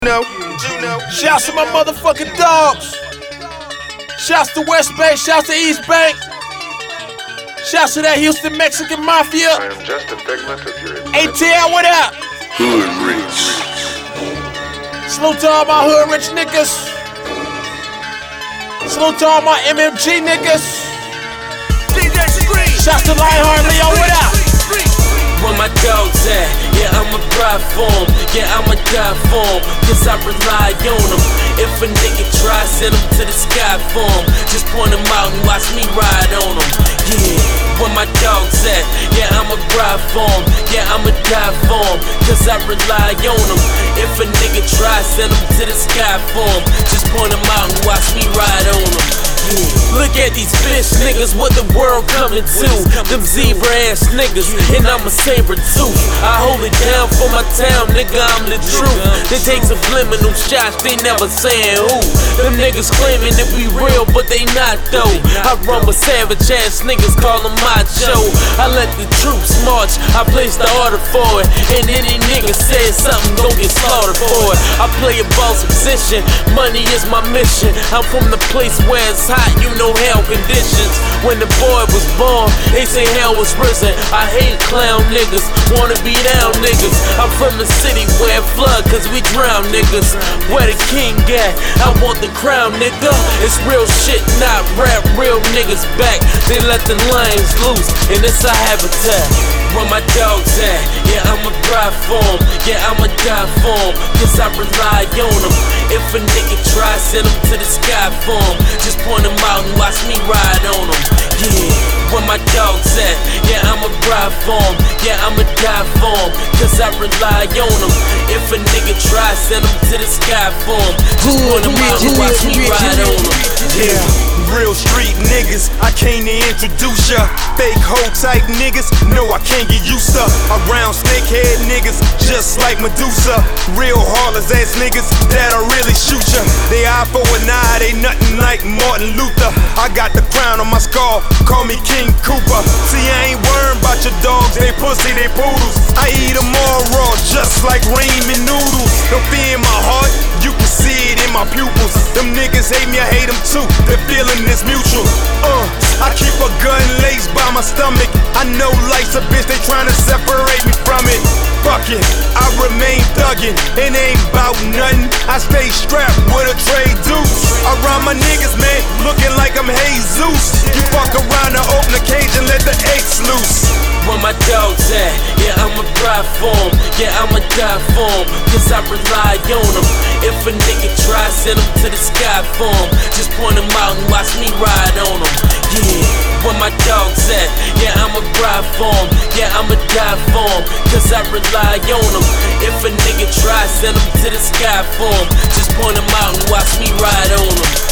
Shouts to my motherfucking dogs. Shouts to West Bank, shouts to East Bank. Shouts to that Houston Mexican Mafia. I am just a figment of your ATL, what up? Hood rich. Salute to all my hood rich niggas. Salute to all my MMG niggas. Shouts to Lionheart Leo, what up? Where my dogs at? Yeah, I'ma ride for 'em. Yeah, I'ma die for 'em, cause I rely on 'em. If a nigga try, send him to the sky for 'em. Just point him out and watch me ride on 'em. Yeah, where my dogs at? Yeah, I'ma ride for 'em. Yeah, I'ma die for 'em, cause I rely on 'em. If a nigga try, send him to the sky for 'em. Just point him out and watch me ride on 'em. Look at these bitch niggas, what the world coming to. Them zebra ass niggas, and I'm a saber tooth. I hold it down for my town, nigga, I'm the truth. They take subliminal shots, they never saying who. Them niggas claiming to be real, but they not though. I run with savage ass niggas, call them macho. I let the troops march, I place the order for it. And any nigga says something, gon' get slaughtered for it. I play a boss position, money is my mission. I'm from the place where it's hot, you know hell conditions. When the boy was born, they say hell was risen. I hate clown niggas, wanna be down niggas. I'm from the city where it flood, cause we drown niggas. Where the king at? I want the crown, nigga. It's real shit, not rap, real niggas back. They let the lions loose, and it's our habitat. Where my dogs at? Yeah, I'ma ride for 'em. Yeah, I'ma die for 'em, cause I rely on 'em. If a nigga try, send him to the sky for 'em. Just point him out and watch me ride on 'em. Yeah, where my dogs at? Yeah, I'ma ride for 'em. Yeah, I'ma die for 'em, cause I rely on 'em. If a nigga try, send him to the sky for 'em. Just point him out and watch me ride on 'em. Yeah, real street niggas, I came to introduce ya. Fake hoe type niggas, no I can't get used to. Around snakehead niggas, just like Medusa. Real harless ass niggas, that'll really shoot ya. They eye for an eye, they nothing like Martin Luther. I got the crown on my skull, call me King Cooper. See, I ain't worried about your dogs, they pussy, they poodles. I eat them all raw, just like ramen noodles. Don't fear in my heart, you can see it in my pupils. Them niggas hate me, I hate them too, the feeling is mutual. I keep a gun laced by my stomach. I know life's a bitch, they tryna separate me from it. Fuck it, I remain thuggin', it ain't bout nothing. I stay strapped with a trade deuce. I ride my niggas, man, looking like I'm Jesus. You fuck around and open the cage and let the eggs loose. Where my dogs at? Yeah, I'ma ride for 'em. Yeah, I'ma die for 'em, cause I rely on 'em. If a nigga try, send him to the sky for 'em. Just point him out and watch me ride on 'em. Yeah, where my dogs at? Yeah, I'ma ride for 'em. Yeah, I'ma die for 'em, cause I rely on 'em. If a nigga try, send him to the sky for 'em. Just point him out and watch me ride on 'em.